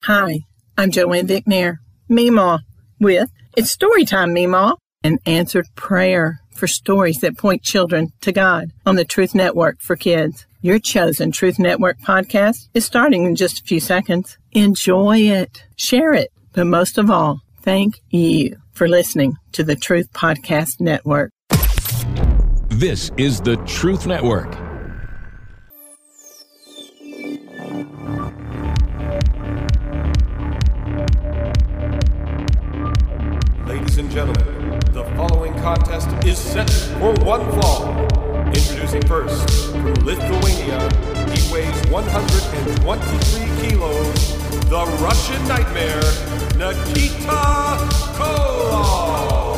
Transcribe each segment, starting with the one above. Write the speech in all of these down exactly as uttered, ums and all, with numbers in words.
Hi, I'm Joanne Vicknair, Meemaw, with It's Storytime, Meemaw, an answered prayer for stories that point children to God on the Truth Network for Kids. Your chosen Truth Network podcast is starting in just a few seconds. Enjoy it, share it, but most of all, thank you for listening to the Truth Podcast Network. This is the Truth Network. Ladies and gentlemen, the following contest is set for one fall. Introducing first, from Lithuania, he weighs one hundred twenty-three kilos, the Russian Nightmare, Nikita Koloff.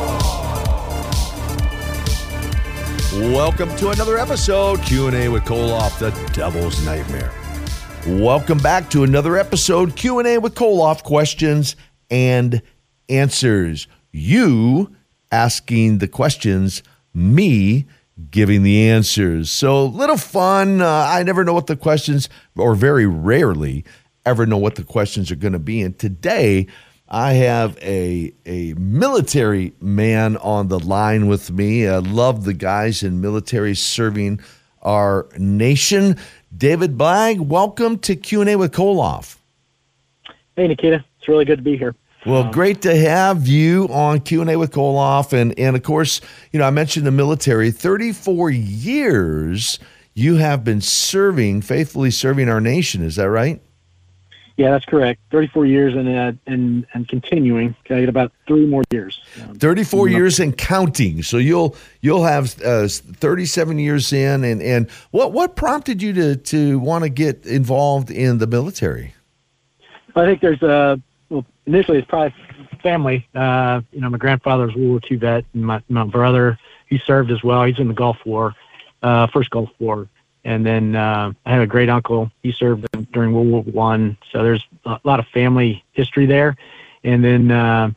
Welcome to another episode, Q and A with Koloff, the Devil's Nightmare. Welcome back to another episode, Q and A with Koloff, questions and answers. You asking the questions, me giving the answers. So little fun. Uh, I never know what the questions, or very rarely ever know what the questions are going to be. And today I have a, a military man on the line with me. I love the guys in military serving our nation. David Blagg, welcome to Q and A with Koloff. Hey, Nikita. It's really good to be here. Well, um, great to have you on Q and A with Koloff. And, and, of course, you know, I mentioned the military. thirty-four years you have been serving, faithfully serving our nation. Is that right? Yeah, that's correct. thirty-four years and uh, and and continuing. Okay, about three more years. Um, thirty-four years and counting. So you'll you'll have uh, thirty-seven years in. And, and what what prompted you to to want to get involved in the military? I think there's a well. Initially, it's probably family. Uh, you know, my grandfather was a World War Two vet, and my my brother, he served as well. He's in the Gulf War, uh, first Gulf War. And then uh, I have a great uncle. He served during World War One, so there's a lot of family history there. And then uh,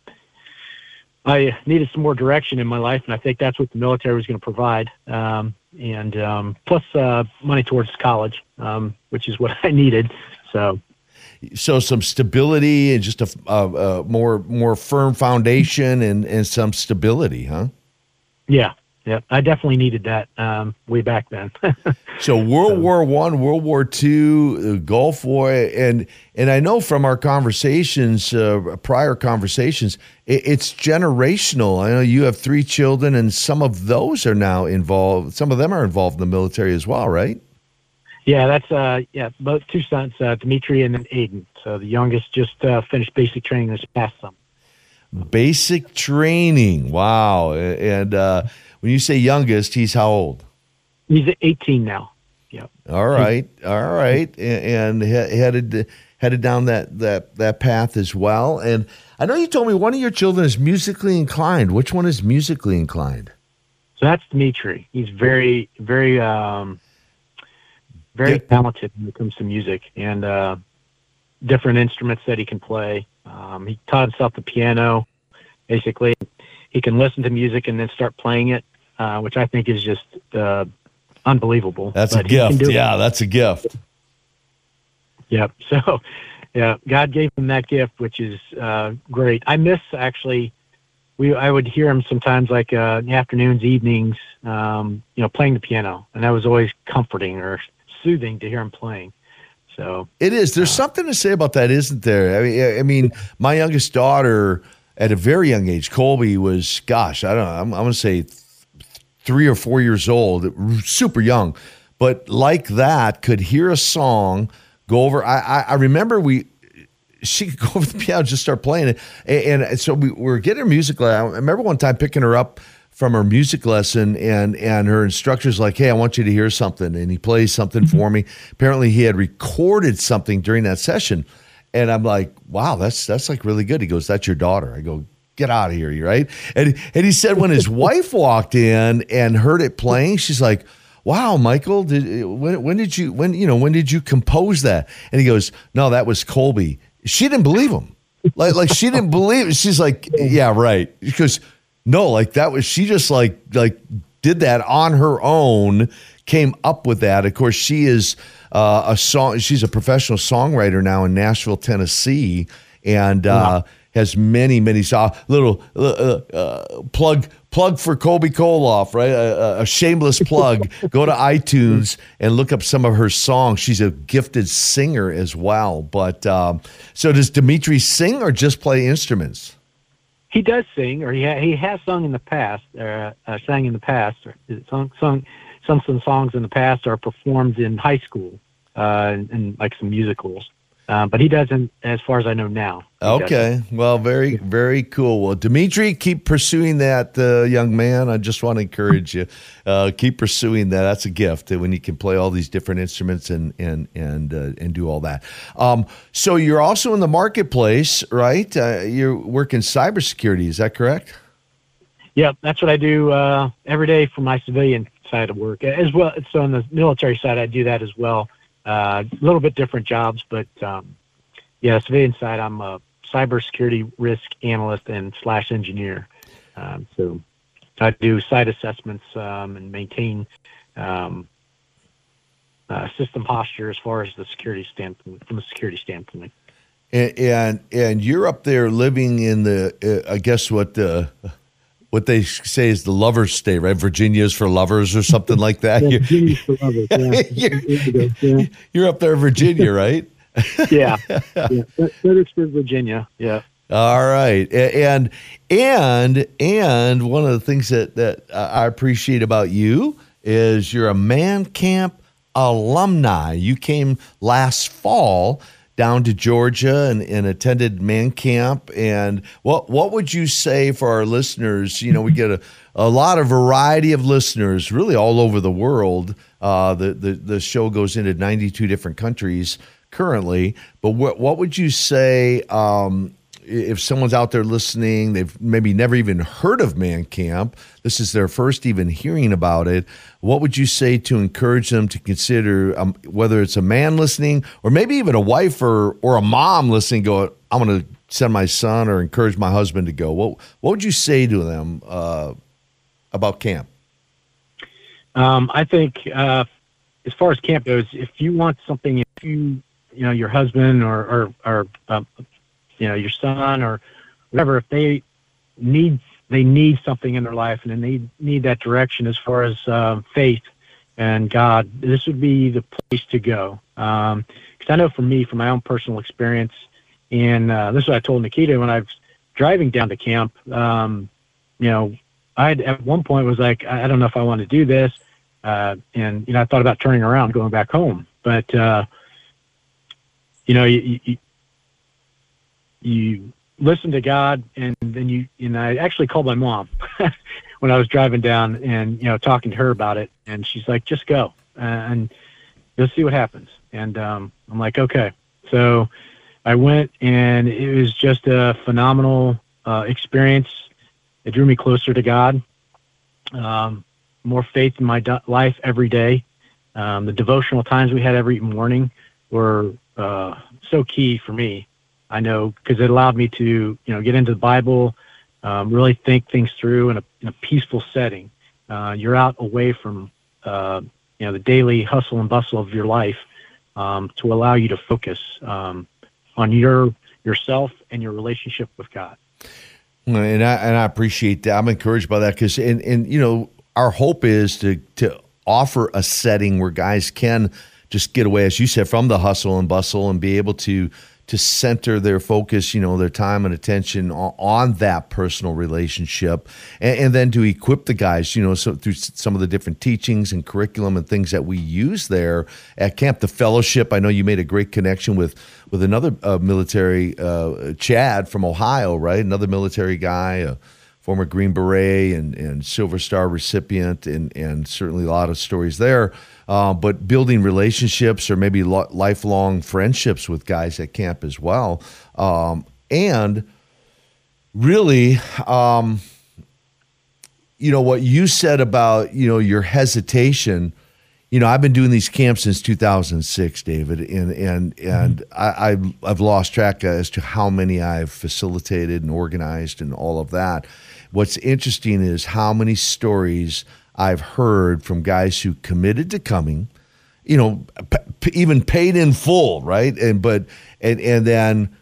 I needed some more direction in my life, and I think that's what the military was going to provide. Um, and um, plus uh, money towards college, um, which is what I needed. So, so some stability and just a, a, a more more firm foundation and, and some stability, huh? Yeah. Yeah, I definitely needed that um, way back then. So World War One, World War Two, the Gulf War, and and I know from our conversations, uh, prior conversations, it, it's generational. I know you have three children, and some of those are now involved. Some of them are involved in the military as well, right? Yeah, that's uh, yeah, both two sons, uh, Dimitri and then Aiden. So the youngest just uh, finished basic training this past summer. Basic training, wow, and. Uh, When you say youngest, he's how old? He's eighteen now. Yep. All right, all right, and, and headed headed down that, that that path as well. And I know you told me one of your children is musically inclined. Which one is musically inclined? So that's Dimitri. He's very, very, um, very yeah. talented when it comes to music and uh, different instruments that he can play. Um, he taught himself the piano, basically. He can listen to music and then start playing it. Uh, which I think is just uh, unbelievable. That's but a gift. Yeah, it. that's a gift. Yep. So, yeah, God gave him that gift, which is uh, great. I miss, actually, we I would hear him sometimes like uh, in the afternoons, evenings, um, you know, playing the piano. And that was always comforting or soothing to hear him playing. So it is. There's uh, something to say about that, isn't there? I mean, I mean, my youngest daughter at a very young age, Colby, was, gosh, I don't know, I'm, I'm going to say three or four years old, super young, but like that, could hear a song, go over. I, I, I remember we, she could go over the piano, just start playing it. And, and so we were getting her music lesson. I remember one time picking her up from her music lesson, and, and her instructor's like, hey, I want you to hear something. And he plays something for me. Apparently he had recorded something during that session. And I'm like, wow, that's that's like really good. He goes, that's your daughter. I go, get out of here, right? And and he said when his wife walked in and heard it playing, she's like, wow, Michael, did when when did you when you know when did you compose that? And he goes, no, that was Colby. She didn't believe him. Like like she didn't believe it. She's like, yeah, right. Because no, like that was she just like like did that on her own, came up with that. Of course, she is uh, a song. She's a professional songwriter now in Nashville, Tennessee, and uh, has many, many songs. Little uh, uh, plug plug for Colby Koloff, right? A, a shameless plug. Go to iTunes and look up some of her songs. She's a gifted singer as well. But um, so does Dimitri sing or just play instruments? He does sing, or he ha- he has sung in the past, uh, uh, sang in the past, or sung, sung sung some songs in the past, or performed in high school, uh, and, and like some musicals. Uh, but he doesn't, as far as I know now. Okay. Doesn't. Well, very, very cool. Well, Dimitri, keep pursuing that, uh, young man. I just want to encourage you. Uh, keep pursuing that. That's a gift when you can play all these different instruments and and and uh, and do all that. Um, so you're also in the marketplace, right? Uh, you work in cybersecurity. Is that correct? Yeah, that's what I do uh, every day for my civilian side of work as well. So on the military side, I do that as well. Uh, a little bit different jobs, but um, yeah, civilian side, I'm a cybersecurity risk analyst and slash engineer. Um, so I do site assessments um, and maintain um, uh, system posture as far as the security standpoint, from a security standpoint. And and, and you're up there living in the, uh, I guess what the. What they say is the lovers' state, right? Virginia is for lovers or something like that. Yeah, Virginia's for lovers, yeah. you're, you're up there in Virginia, right? yeah. yeah. Fredericksburg, Virginia, yeah. All right. And and and one of the things that, that I appreciate about you is you're a Man Camp alumni. You came last fall down to Georgia and, and attended Man Camp. And what what would you say for our listeners? You know, we get a, a lot of variety of listeners really all over the world. Uh, the, the, the show goes into ninety-two different countries currently. But what, what would you say um, if someone's out there listening, they've maybe never even heard of Man Camp, this is their first even hearing about it, what would you say to encourage them to consider, um, whether it's a man listening or maybe even a wife or, or a mom listening, go, I'm going to send my son or encourage my husband to go. What, what would you say to them uh, about camp? Um, I think uh, as far as camp goes, if you want something, if you, you know, your husband or, or, or um, you know, your son or whatever, if they need, they need something in their life and they need, need that direction as far as um, faith and God, this would be the place to go. Um, cause I know for me, from my own personal experience, and uh, this is what I told Nikita when I was driving down to camp, um, you know, I at one point was like, I don't know if I want to do this. Uh, and, you know, I thought about turning around, going back home, but, uh, you know, you, you, you listen to God, and then you, and I actually called my mom when I was driving down and, you know, talking to her about it. And she's like, just go uh, and you'll see what happens. And um, I'm like, okay. So I went, and it was just a phenomenal uh, experience. It drew me closer to God, um, more faith in my do- life every day. Um, the devotional times we had every morning were uh, so key for me. I know, because it allowed me to, you know, get into the Bible, um, really think things through in a, in a peaceful setting. Uh, you're out away from, uh, you know, the daily hustle and bustle of your life, um, to allow you to focus um, on your yourself and your relationship with God. And I and I appreciate that. I'm encouraged by that because, and and you know, our hope is to to offer a setting where guys can just get away, as you said, from the hustle and bustle and be able to. to center their focus, you know, their time and attention on, on that personal relationship, and, and then to equip the guys, you know, so through some of the different teachings and curriculum and things that we use there at camp. The fellowship, I know you made a great connection with with another uh, military, uh, Chad from Ohio, right? Another military guy, a former Green Beret and, and Silver Star recipient, and, and certainly a lot of stories there. Uh, but building relationships or maybe lo- lifelong friendships with guys at camp as well. Um, and really, um, you know, what you said about, you know, your hesitation, you know, I've been doing these camps since two thousand six, David, and and and mm-hmm. I, I, I've lost track as to how many I've facilitated and organized and all of that. What's interesting is how many stories I've heard from guys who committed to coming, you know, p- p- even paid in full, right? And but and and then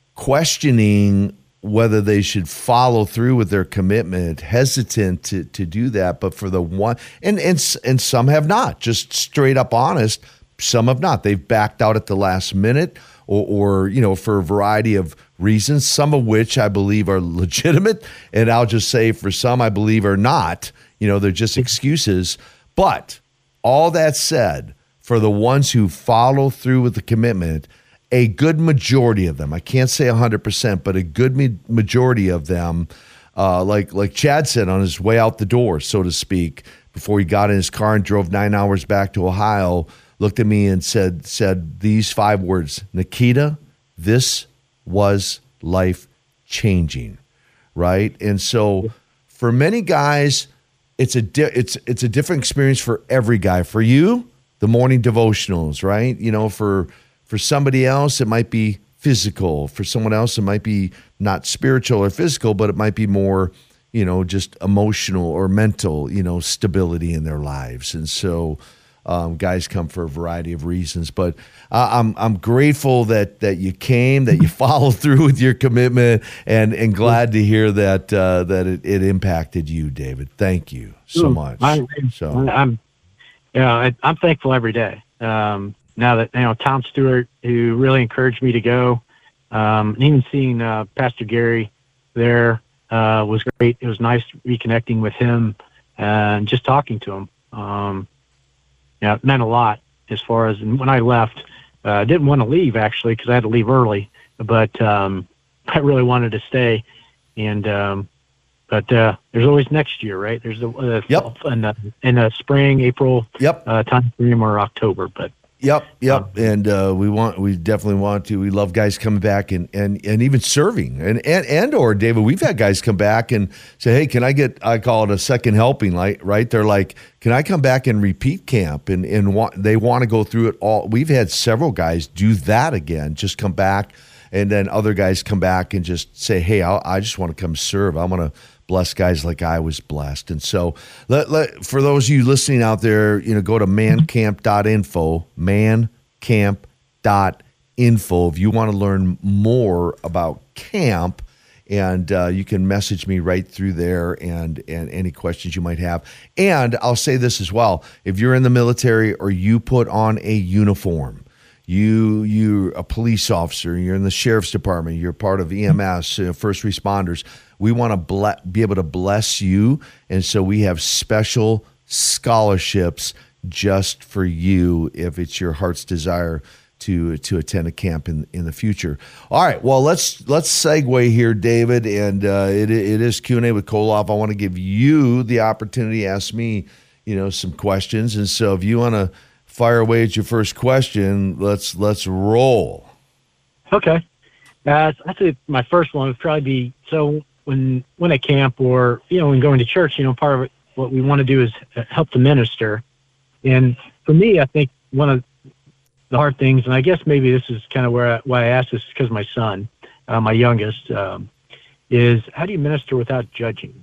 questioning whether they should follow through with their commitment, hesitant to to do that. But for the one, and and and some have not, just straight up honest. Some have not. They've backed out at the last minute, or, or you know, for a variety of reasons. Some of which I believe are legitimate, and I'll just say for some I believe are not. You know, they're just excuses. But all that said, for the ones who follow through with the commitment, a good majority of them, I can't say one hundred percent, but a good ma- majority of them, uh, like like Chad said on his way out the door, so to speak, before he got in his car and drove nine hours back to Ohio, looked at me and said said these five words, Nikita, this was life-changing, right? And so for many guys, it's a di- it's it's a different experience for every guy. For you, the morning devotionals, right? You know, for for somebody else, it might be physical. For someone else, it might be not spiritual or physical, but it might be more, you know, just emotional or mental, you know, stability in their lives. And so um, guys come for a variety of reasons. But uh, I'm I'm grateful that that you came, that you followed through with your commitment, and and glad to hear that uh, that it, it impacted you, David. Thank you so much. I, so I'm, yeah, I, I'm thankful every day. Um, now that, you know, Tom Stewart, who really encouraged me to go, um, and even seeing uh, Pastor Gary there uh, was great. It was nice reconnecting with him and just talking to him. Um, yeah, it meant a lot as far as, and when I left, uh, I didn't want to leave actually because I had to leave early, but um, I really wanted to stay. And um, but uh, there's always next year, right? There's the uh, Yep. in the in the spring, April, Yep. uh, time frame, or October, but. Yep, yep, and uh, we want, we definitely want to. We love guys coming back and and, and even serving, and, and and or David, we've had guys come back and say, "Hey, can I get?" I call it a second helping, like right? They're like, "Can I come back and repeat camp?" And and want, they want to go through it all. We've had several guys do that again, just come back, and then other guys come back and just say, "Hey, I'll, I just want to come serve. I want to bless guys like I was blessed." And so let, let, for those of you listening out there, you know, go to man camp dot info, man camp dot info if you want to learn more about camp. And uh, you can message me right through there and, and any questions you might have. And I'll say this as well. If you're in the military or you put on a uniform, You, you're a police officer, you're in the sheriff's department, you're part of E M S, uh, first responders, we want to ble- be able to bless you. And so we have special scholarships just for you if it's your heart's desire to to attend a camp in in the future. All right, well, let's let's segue here, David, and uh, it it is Q and A with Koloff. I want to give you the opportunity to ask me, you know, some questions. And so if you want to fire away at your first question, let's let's roll. Okay. Uh, I say my first one would probably be, so when when at camp or, you know, when going to church, you know, part of it, what we want to do is help the minister. And for me, I think one of the hard things, and I guess maybe this is kind of where I, why I asked this, because my son, uh, my youngest, um, is how do you minister without judging?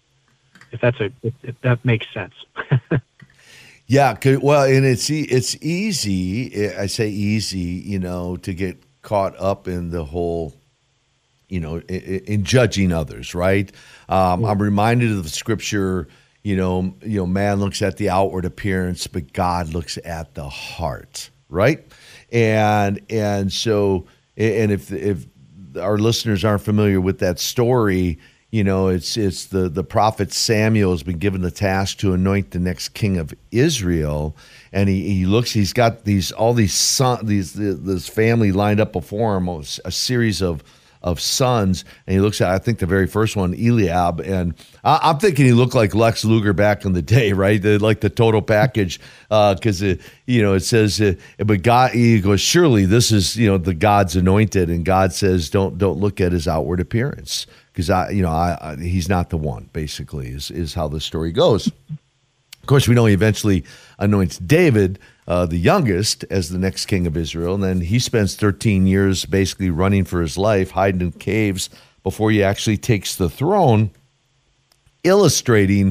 If that's a if, if that makes sense. Yeah, well, and it's it's easy. I say easy, you know, to get caught up in the whole, you know, in, in judging others, right? Um, I'm reminded of the scripture, you know, you know, man looks at the outward appearance, but God looks at the heart, right? And and so, and if if our listeners aren't familiar with that story, you know, it's it's the, the prophet Samuel has been given the task to anoint the next king of Israel, and he, he looks, he's got these all these son, these this family lined up before him, a series of of sons, and he looks at, I think the very first one, Eliab, and I, I'm thinking he looked like Lex Luger back in the day, right? The, like the total package, because uh, you know it says, uh, but God, he goes, surely this is, you know, the God's anointed, and God says, don't don't look at his outward appearance. Because I, you know, I, I, he's not the one. Basically, is is how the story goes. Of course, we know he eventually anoints David, uh, the youngest, as the next king of Israel, and then he spends thirteen years basically running for his life, hiding in caves before he actually takes the throne, illustrating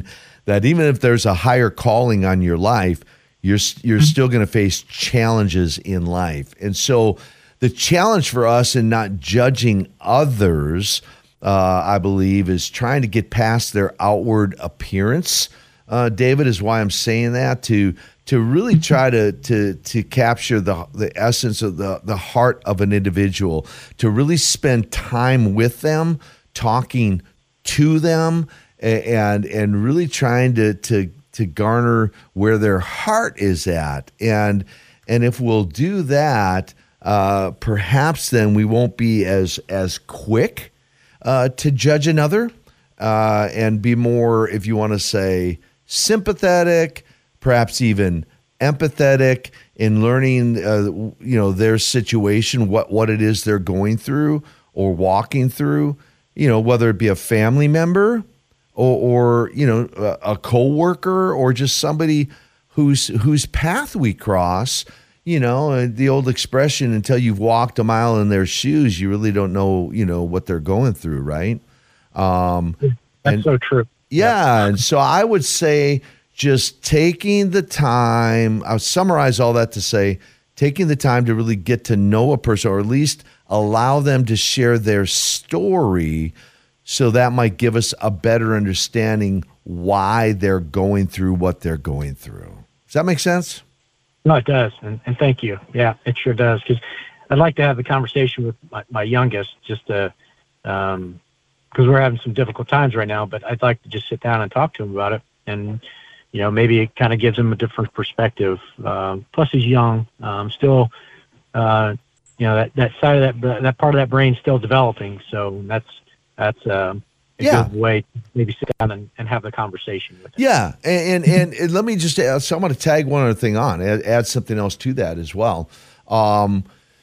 that even if there's a higher calling on your life, you're you're still going to face challenges in life. And so the challenge for us in not judging others, uh, I believe, is trying to get past their outward appearance. Uh, David, is why I'm saying that, to to really try to to to capture the the essence of the the heart of an individual, to really spend time with them, talking to them, and and really trying to to to garner where their heart is at. And and if we'll do that, uh, perhaps then we won't be as as quick uh, to judge another, uh, and be more, if you want to say, sympathetic, perhaps even empathetic in learning, uh, you know, their situation, what, what it is they're going through or walking through, you know, whether it be a family member or, or you know, a, a coworker or just somebody whose whose path we cross. You know, the old expression, until you've walked a mile in their shoes, you really don't know, you know, what they're going through, right? Um, That's and, so true. Yeah, and so I would say just taking the time, I'll summarize all that to say, taking the time to really get to know a person, or at least allow them to share their story, so that might give us a better understanding why they're going through what they're going through. Does that make sense? No, it does, and, and thank you. Yeah, it sure does, because I'd like to have the conversation with my, my youngest, just to, um, because we're having some difficult times right now, but I'd like to just sit down and talk to him about it. And, you know, maybe it kind of gives him a different perspective. Um, plus he's young, um, still, uh, you know, that, that side of that, that part of that brain still developing. So that's, that's um, a yeah. good way to maybe sit down and, and have the conversation with him. Yeah. And, and, and let me just add, so I'm going to tag one other thing on, add, add something else to that as well. Um,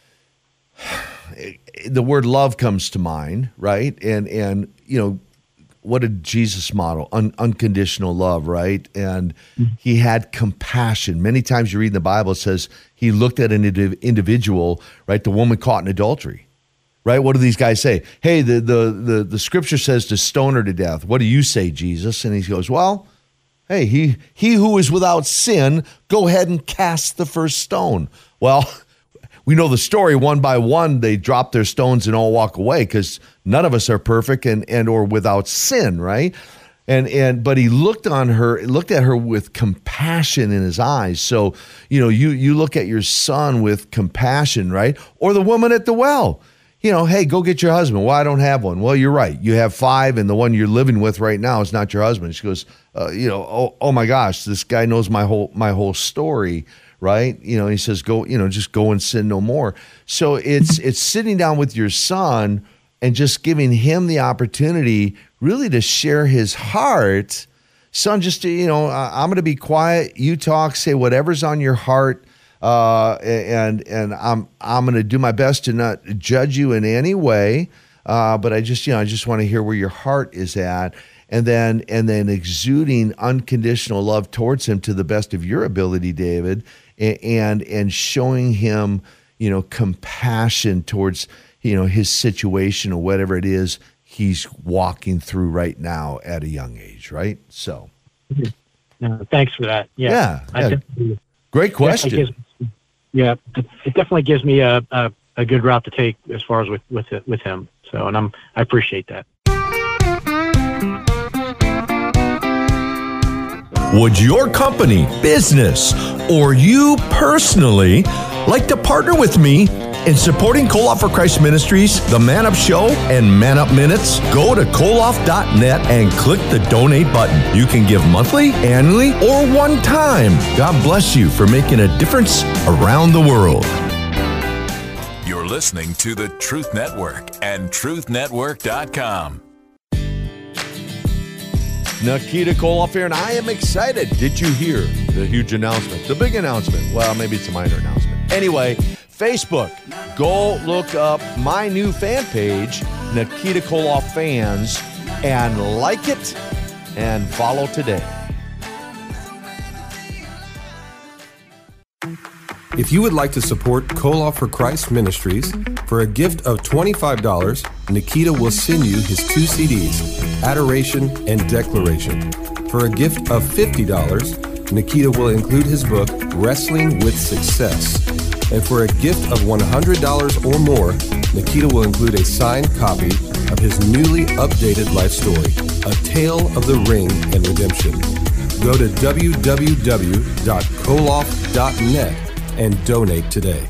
the word love comes to mind, right? And, and you know, what did Jesus model? Un- unconditional love, right? And mm-hmm. he had compassion. Many times you read in the Bible, it says he looked at an indi- individual, right? The woman caught in adultery, right? What do these guys say? Hey, the, the, the, the scripture says to stone her to death. What do you say, Jesus? And he goes, well, hey, he, he who is without sin, go ahead and cast the first stone. Well, we know the story. One by one, they drop their stones and all walk away, because none of us are perfect and, and or without sin, right? And and but he looked on her, looked at her with compassion in his eyes. So, you know, you you look at your son with compassion, right? Or the woman at the well. You know, hey, go get your husband. Well, I don't have one. Well, you're right. You have five, and the one you're living with right now is not your husband. She goes, uh, you know, oh, oh my gosh, this guy knows my whole my whole story. Right? You know, he says, go, you know, just go and sin no more. So it's it's sitting down with your son and just giving him the opportunity really to share his heart. Son, just, you know, I'm going to be quiet. You talk, say whatever's on your heart. Uh, and and I'm I'm going to do my best to not judge you in any way. Uh, but I just, you know, I just want to hear where your heart is at. And then and then exuding unconditional love towards him to the best of your ability, David, and and, and showing him, you know, compassion towards, you know, his situation or whatever it is he's walking through right now at a young age, right? So, uh, thanks for that. Yeah, yeah, I yeah. definitely, Great question. Definitely gives, yeah, it, it definitely gives me a, a a good route to take as far as with with it, with him. So, and I'm I appreciate that. Would your company, business, or you personally like to partner with me in supporting Koloff for Christ Ministries, the Man Up Show, and Man Up Minutes? Go to koloff dot net and click the donate button. You can give monthly, annually, or one time. God bless you for making a difference around the world. You're listening to the Truth Network and truth network dot com. Nikita Koloff here, and I am excited. Did you hear the huge announcement? The big announcement. Well, maybe it's a minor announcement. Anyway, Facebook, go look up my new fan page, Nikita Koloff Fans, and like it and follow today. If you would like to support Koloff for Christ Ministries, for a gift of twenty-five dollars, Nikita will send you his two C Ds, Adoration and Declaration. For a gift of fifty dollars, Nikita will include his book, Wrestling with Success. And for a gift of one hundred dollars or more, Nikita will include a signed copy of his newly updated life story, A Tale of the Ring and Redemption. Go to w w w dot koloff dot net and donate today.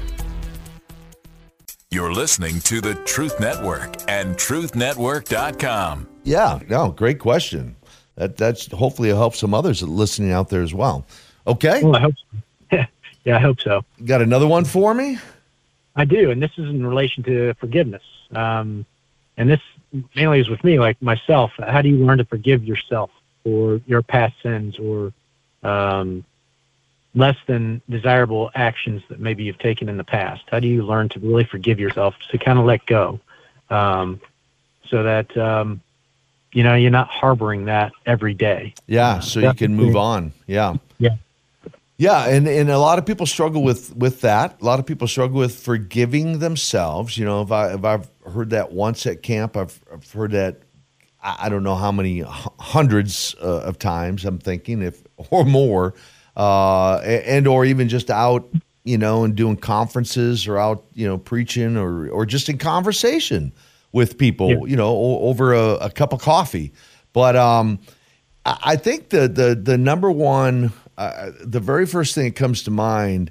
You're listening to the Truth Network and truth network dot com. Yeah, no, great question. That that's hopefully it'll help some others listening out there as well. Okay. Well, I hope so. Yeah, I hope so. Got another one for me? I do, and this is in relation to forgiveness. Um, and this mainly is with me, like myself. How do you learn to forgive yourself for your past sins or um, less than desirable actions that maybe you've taken in the past? How do you learn to really forgive yourself, to kind of let go, um, so that um, you know you're not harboring that every day? Yeah, so you can move on. Yeah. Yeah. Yeah, and, and a lot of people struggle with, with that. A lot of people struggle with forgiving themselves. You know, if, I, if I've heard that once at camp, I've, I've heard that I don't know how many hundreds uh, of times, I'm thinking, if or more, uh, and or even just out, you know, and doing conferences or out, you know, preaching or or just in conversation with people, yeah. you know, o- over a, a cup of coffee. But um, I think the the the number one, uh, the very first thing that comes to mind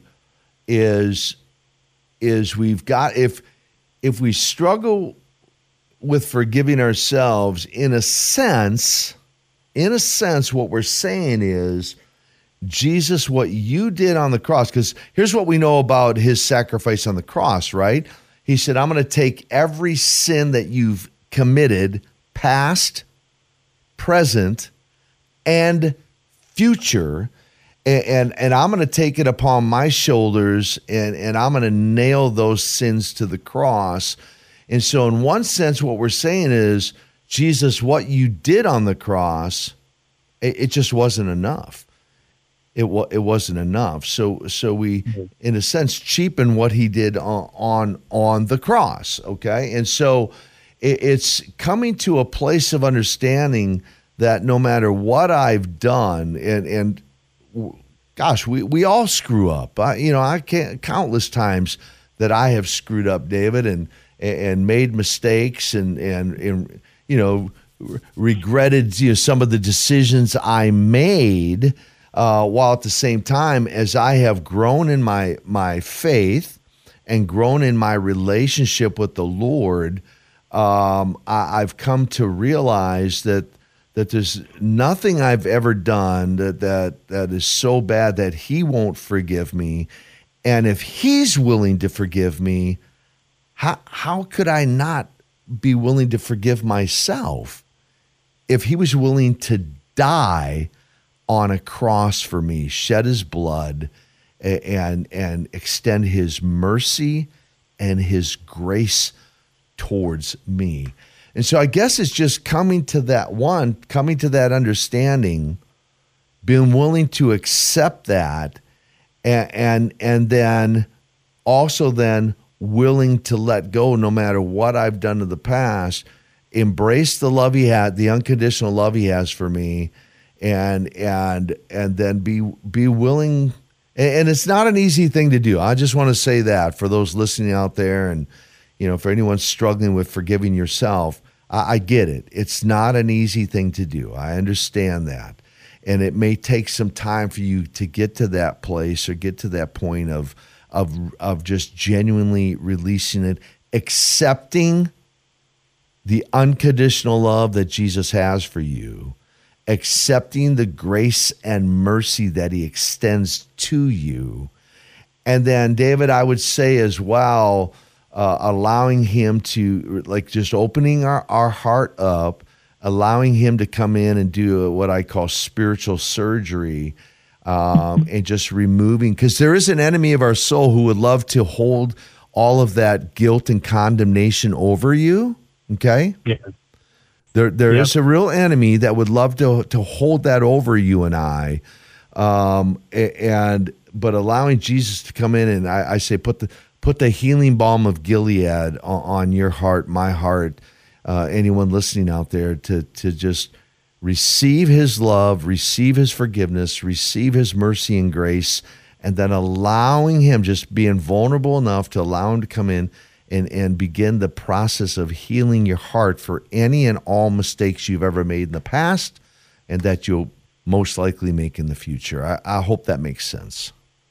is is we've got if if we struggle with forgiving ourselves, in a sense, in a sense, what we're saying is, Jesus, what you did on the cross, because here's what we know about his sacrifice on the cross, right? He said, I'm going to take every sin that you've committed, past, present, and future, and, and, and I'm going to take it upon my shoulders, and, and I'm going to nail those sins to the cross. And so in one sense, what we're saying is, Jesus, what you did on the cross, it, it just wasn't enough. It wa- it wasn't enough. So so we, in a sense, cheapen what he did on on, on the cross, okay? And so it, it's coming to a place of understanding that no matter what I've done, and, and gosh, we, we all screw up. I, you know, I can't, countless times that I have screwed up, David, and and made mistakes and, and, and you know, regretted you know, some of the decisions I made, uh, while at the same time, as I have grown in my, my faith and grown in my relationship with the Lord, um, I, I've come to realize that that there's nothing I've ever done that, that that is so bad that he won't forgive me. And if he's willing to forgive me, How how could I not be willing to forgive myself if he was willing to die on a cross for me, shed his blood, and and extend his mercy and his grace towards me? And so I guess it's just coming to that one, coming to that understanding, being willing to accept that, and and, and then also then willing to let go no matter what I've done in the past, embrace the love he had, the unconditional love he has for me, and and and then be be willing. And it's not an easy thing to do. I just want to say that for those listening out there, and you know, for anyone struggling with forgiving yourself, I, I get it. It's not an easy thing to do. I understand that, and it may take some time for you to get to that place or get to that point of. Of, of just genuinely releasing it, accepting the unconditional love that Jesus has for you, accepting the grace and mercy that he extends to you. And then, David, I would say as well, uh, allowing him to, like just opening our, our heart up, allowing him to come in and do what I call spiritual surgery, Um, and just removing, because there is an enemy of our soul who would love to hold all of that guilt and condemnation over you. Okay, yeah. There, there yep. is a real enemy that would love to to hold that over you and I, um, and but allowing Jesus to come in and I, I say put the put the healing balm of Gilead on, on your heart, my heart, uh, anyone listening out there, to to just receive his love, receive his forgiveness, receive his mercy and grace, and then allowing him, just being vulnerable enough to allow him to come in and, and begin the process of healing your heart for any and all mistakes you've ever made in the past and that you'll most likely make in the future. I, I hope that makes sense.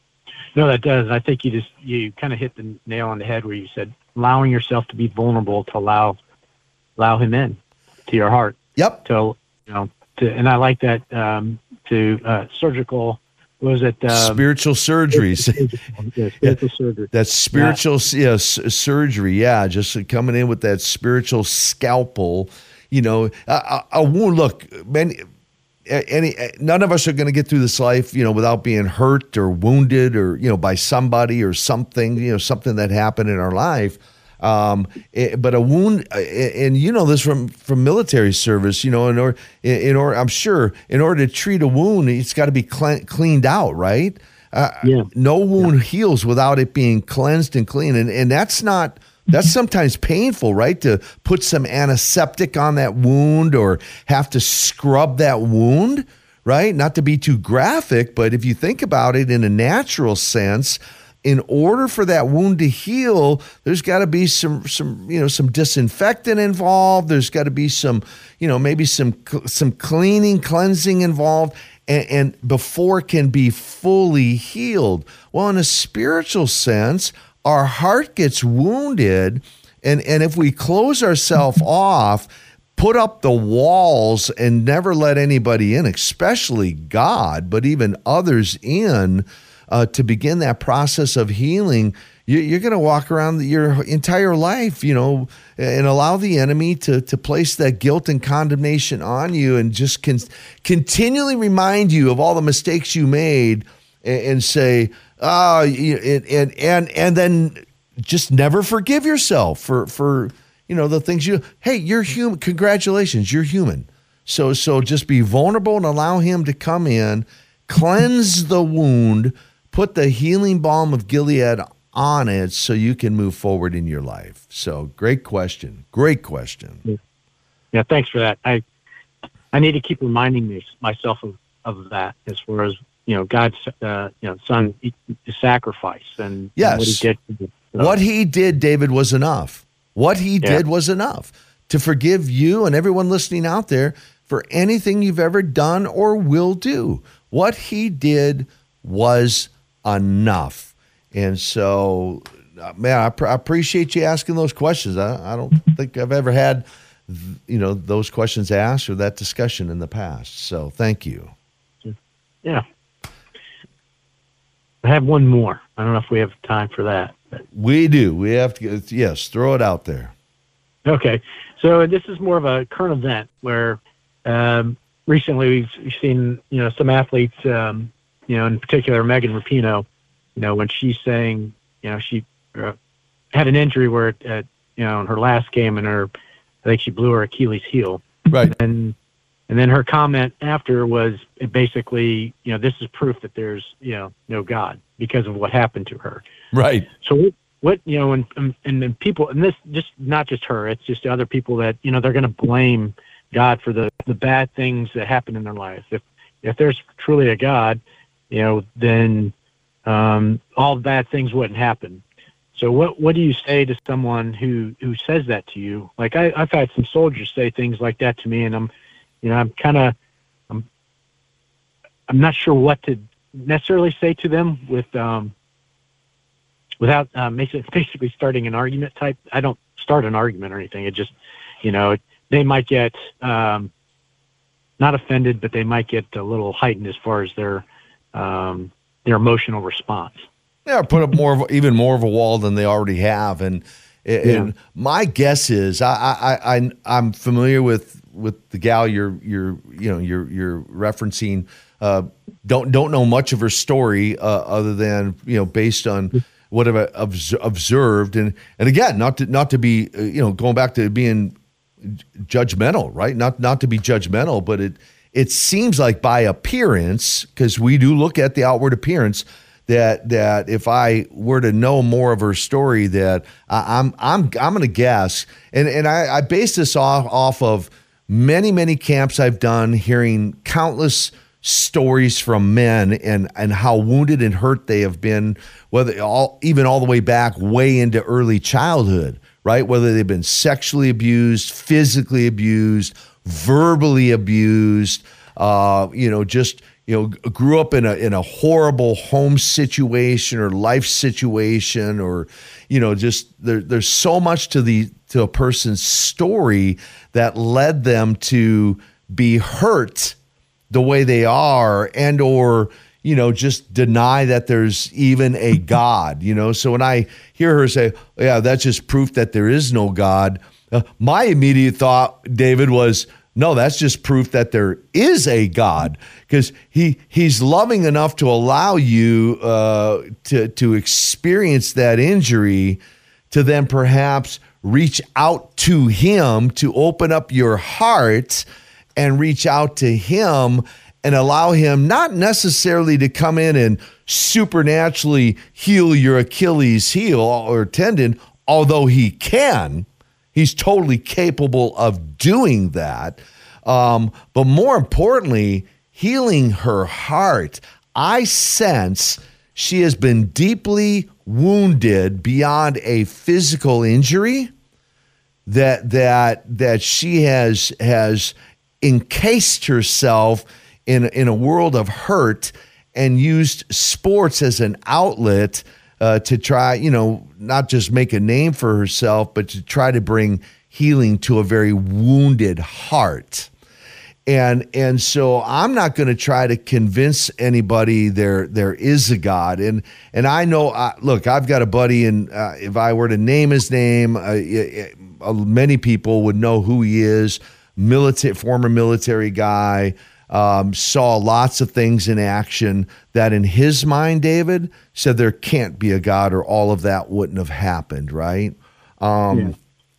No, that does. I think you just, you kind of hit the nail on the head where you said allowing yourself to be vulnerable to allow, allow him in to your heart. Yep. To, you know, to, and I like that, um, to, uh, surgical, what was it? Um, spiritual surgeries. Yeah, spiritual surgery. That's spiritual yeah. Yeah, s- surgery. Yeah. Just coming in with that spiritual scalpel, you know, a, a wound. Look, many, any, none of us are going to get through this life, you know, without being hurt or wounded or, you know, by somebody or something, you know, something that happened in our life. Um, it, but a wound, and you know this from, from military service, you know, in order, in order, I'm sure, in order to treat a wound, it's got to be cle- cleaned out, right? Uh, yeah. No wound yeah. heals without it being cleansed and clean, and and that's not. That's sometimes painful, right? To put some antiseptic on that wound or have to scrub that wound, right? Not to be too graphic, but if you think about it in a natural sense, in order for that wound to heal, there's got to be some, some, you know, some disinfectant involved. There's got to be some, you know, maybe some, some cleaning, cleansing involved, and, and before it can be fully healed. Well, in a spiritual sense, our heart gets wounded, and, and if we close ourselves off, put up the walls and never let anybody in, especially God, but even others in, uh, to begin that process of healing, you, you're going to walk around your entire life, you know, and allow the enemy to to place that guilt and condemnation on you and just con- continually remind you of all the mistakes you made and, and say, oh, and, and and and then just never forgive yourself for for you know the things you. Hey, you're human. Congratulations, you're human. So so just be vulnerable and allow him to come in, cleanse the wound, put the healing balm of Gilead on it, so you can move forward in your life. So great question. Great question. Yeah, thanks for that. I I need to keep reminding me, myself of, of that as far as, you know, God's uh, you know, son sacrifice and, yes. and what he did. You know. What he did, David, was enough. What he yeah. did was enough to forgive you and everyone listening out there for anything you've ever done or will do. What he did was enough. And so, man, I, pr- I appreciate you asking those questions. I, I don't think I've ever had, you know, those questions asked or that discussion in the past. So thank you. Yeah. I have one more. I don't know if we have time for that. But. We do. We have to, yes, throw it out there. Okay. So this is more of a current event where um, recently we've, we've seen, you know, some athletes, um, you know, in particular Megan Rapinoe, you know, when she's saying, you know, she uh, had an injury where, it, uh, you know, in her last game and her, I think she blew her Achilles heel. Right. And and then her comment after was it basically, you know, this is proof that there's, you know, no God because of what happened to her. Right. So what, what you know, and, and, and people, and this just not just her, it's just other people that, you know, they're going to blame God for the, the bad things that happen in their life. If, if there's truly a God, you know, then um, all bad things wouldn't happen. So what, what do you say to someone who, who says that to you? Like I, I've had some soldiers say things like that to me, and I'm, you know, I'm kind of, I'm, I'm not sure what to necessarily say to them with, um, without uh, basically starting an argument type. I don't start an argument or anything. It just, you know, they might get um, not offended, but they might get a little heightened as far as their um, their emotional response. Yeah, put up more of even more of a wall than they already have, and and yeah. my guess is I I I I'm familiar with, with the gal you're you're you know you're you're referencing. Uh, don't don't know much of her story uh, other than, you know, based on what I've observed, and and again, not to not to be uh, you know going back to being judgmental, right? Not not to be judgmental, but it it seems like by appearance, because we do look at the outward appearance, that that if I were to know more of her story, that I, I'm I'm I'm going to guess, and and I, I base this off off of many many camps I've done, hearing countless stories from men and and how wounded and hurt they have been, whether all even all the way back way into early childhood, right? Whether they've been sexually abused, physically abused, verbally abused, uh, you know, just. You know, grew up in a in a horrible home situation or life situation, or you know, just there, there's so much to the to a person's story that led them to be hurt the way they are, and or you know, just deny that there's even a God. You know, so when I hear her say, "Yeah, that's just proof that there is no God," uh, my immediate thought, David, was, no, that's just proof that there is a God, because he he's loving enough to allow you uh, to to experience that injury, to then perhaps reach out to him, to open up your heart and reach out to him and allow him not necessarily to come in and supernaturally heal your Achilles heel or tendon, although he can. He's totally capable of doing that. Um, but more importantly, healing her heart. I sense she has been deeply wounded beyond a physical injury, that that that she has has encased herself in, in a world of hurt and used sports as an outlet Uh, to try, you know, not just make a name for herself, but to try to bring healing to a very wounded heart. And and so I'm not going to try to convince anybody there there is a God. And and I know, uh, look, I've got a buddy, and uh, if I were to name his name, uh, it, uh, many people would know who he is. Military, former military guy. Um, saw lots of things in action that in his mind, David, said there can't be a God, or all of that wouldn't have happened, right? Um, yeah.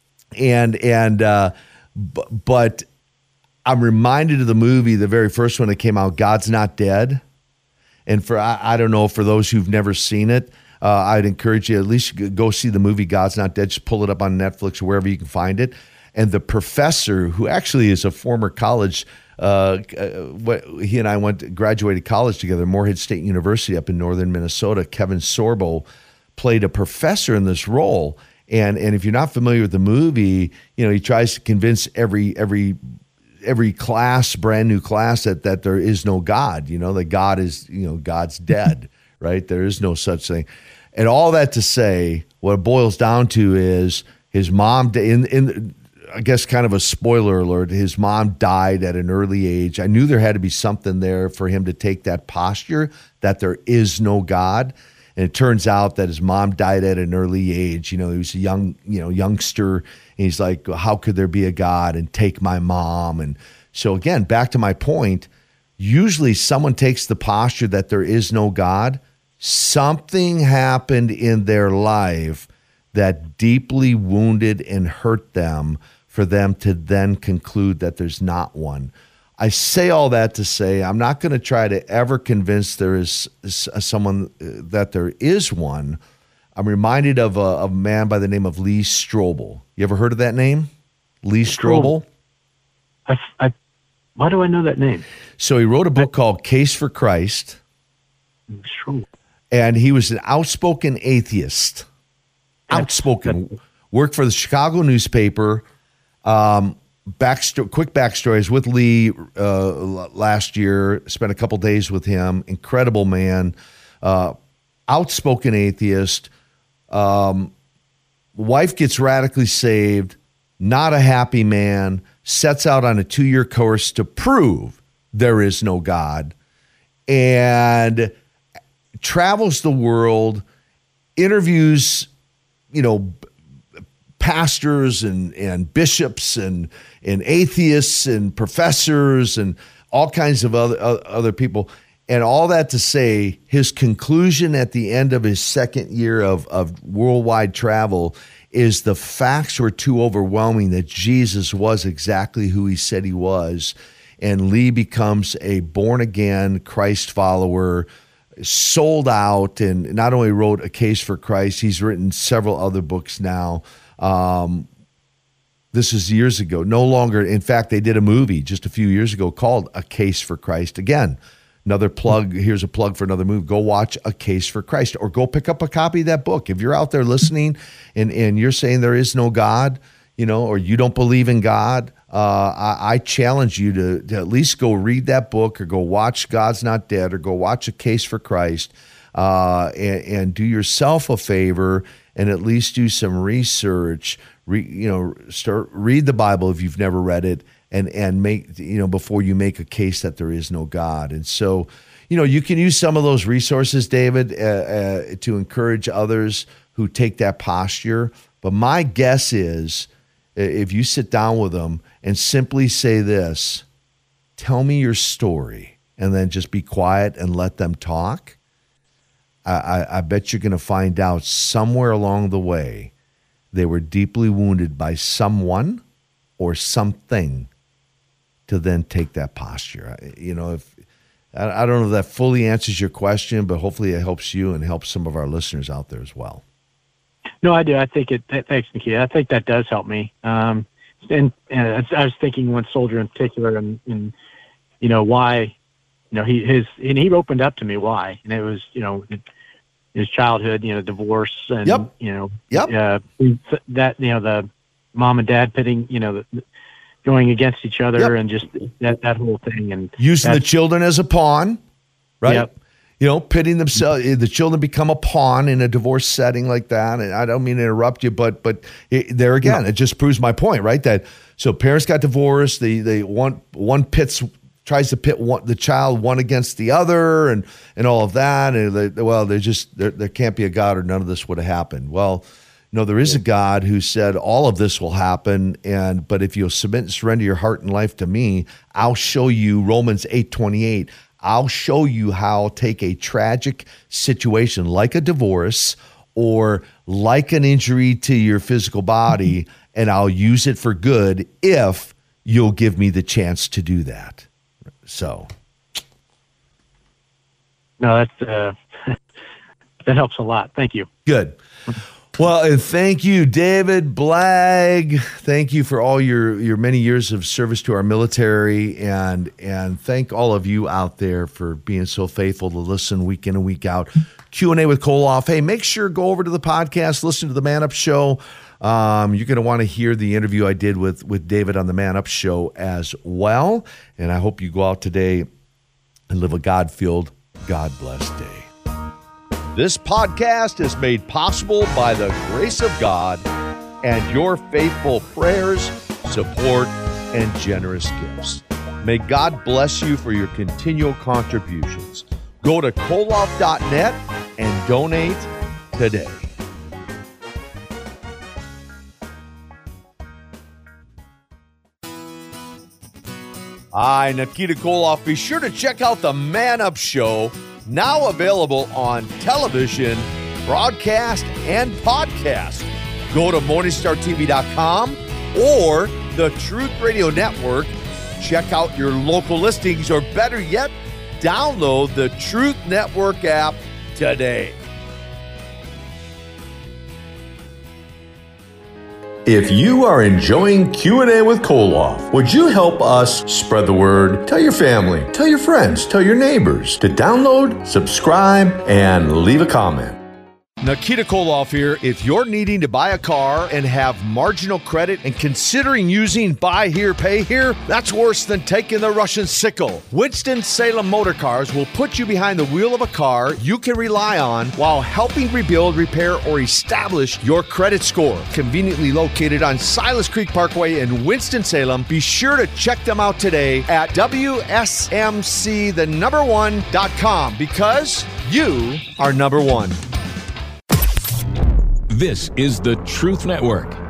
And, and uh, b- but I'm reminded of the movie, the very first one that came out, God's Not Dead. And for, I, I don't know, for those who've never seen it, uh, I'd encourage you at least go see the movie God's Not Dead. Just pull it up on Netflix or wherever you can find it. And the professor, who actually is a former college Uh, what he and I went to, graduated college together, Morehead State University up in northern Minnesota. Kevin Sorbo played a professor in this role, and and if you're not familiar with the movie, you know, he tries to convince every every every class, brand new class, that that there is no God. You know, that God is, you know, God's dead, right? There is no such thing, and all that to say, what it boils down to is his mom in in. I guess kind of a spoiler alert, his mom died at an early age. I knew there had to be something there for him to take that posture that there is no God. And it turns out that his mom died at an early age. You know, he was a young, you know, youngster. And he's like, how could there be a God and take my mom? And so again, back to my point, usually someone takes the posture that there is no God. Something happened in their life that deeply wounded and hurt them, for them to then conclude that there's not one. I say all that to say I'm not going to try to ever convince there is someone that there is one. I'm reminded of a, of a man by the name of Lee Strobel. You ever heard of that name? Lee Strobel? I, I, why do I know that name? So he wrote a book called Case for Christ. Strobel. And he was an outspoken atheist. Outspoken. Worked for the Chicago newspaper. Um, backstory, quick backstory, I was with Lee uh, last year, spent a couple days with him. Incredible man, uh, outspoken atheist. Um, wife gets radically saved, not a happy man, sets out on a two-year course to prove there is no God, and travels the world, interviews, you know, pastors and, and bishops and, and atheists and professors and all kinds of other, other people. And all that to say, his conclusion at the end of his second year of, of worldwide travel is the facts were too overwhelming that Jesus was exactly who he said he was. And Lee becomes a born-again Christ follower, sold out, and not only wrote A Case for Christ, he's written several other books now. Um, this is years ago. No longer, in fact, they did a movie just a few years ago called A Case for Christ. Again, another plug. Here's a plug for another movie. Go watch A Case for Christ, or go pick up a copy of that book. If you're out there listening and, and you're saying there is no God, you know, or you don't believe in God, uh, I, I challenge you to, to at least go read that book, or go watch God's Not Dead, or go watch A Case for Christ, uh, and, and do yourself a favor and at least do some research. Re, you know, start read the Bible if you've never read it, and and make, you know, before you make a case that there is no God. And so, you know, you can use some of those resources, David, uh, uh, to encourage others who take that posture. But my guess is, if you sit down with them and simply say this, tell me your story, and then just be quiet and let them talk, I, I, I bet you're going to find out somewhere along the way they were deeply wounded by someone or something to then take that posture. You know, if I, I don't know if that fully answers your question, but hopefully it helps you and helps some of our listeners out there as well. No, I do. I think it. Thanks, Nikita. I think that does help me. Um, and, and I was thinking one soldier in particular, and, and you know why, you know he his and he opened up to me why, and it was you know his childhood, you know, divorce, and yep. you know, yep. uh, that you know the mom and dad pitting, you know, the, going against each other, yep. and just that that whole thing, and using the children as a pawn, right? Yep. You know, pitting themselves, the children become a pawn in a divorce setting like that. And I don't mean to interrupt you, but but it, there again, no. it just proves my point, right? That so parents got divorced. They they one one pits tries to pit one, the child one against the other, and and all of that. And they, well, they just there, there can't be a God, or none of this would have happened. Well, no, there is a God who said all of this will happen, and but if you'll submit and surrender your heart and life to me, I'll show you Romans eight twenty-eight. I'll show you how take a tragic situation like a divorce or like an injury to your physical body, and I'll use it for good if you'll give me the chance to do that. So, no, that's uh, that helps a lot. Thank you. Good. Well, and thank you, David Blagg. Thank you for all your, your many years of service to our military, and and thank all of you out there for being so faithful to listen week in and week out. Q and A with Koloff. Hey, make sure go over to the podcast, listen to the Man Up Show. Um, you're going to want to hear the interview I did with with David on the Man Up Show as well. And I hope you go out today and live a God-filled, God-blessed day. This podcast is made possible by the grace of God and your faithful prayers, support, and generous gifts. May God bless you for your continual contributions. Go to koloff dot net and donate today. Hi, Nikita Koloff. Be sure to check out the Man Up Show, now available on television, broadcast, and podcast. Go to morningstar t v dot com or the Truth Radio Network. Check out your local listings, or better yet, download the Truth Network app today. If you are enjoying Q and A with Koloff, would you help us spread the word? Tell your family, tell your friends, tell your neighbors to download, subscribe, and leave a comment. Nikita Koloff here. If you're needing to buy a car and have marginal credit and considering using buy here, pay here, that's worse than taking the Russian sickle. Winston-Salem Motor Cars will put you behind the wheel of a car you can rely on while helping rebuild, repair, or establish your credit score. Conveniently located on Silas Creek Parkway in Winston-Salem, be sure to check them out today at W S M C the number one dot com, because you are number one. This is the Truth Network.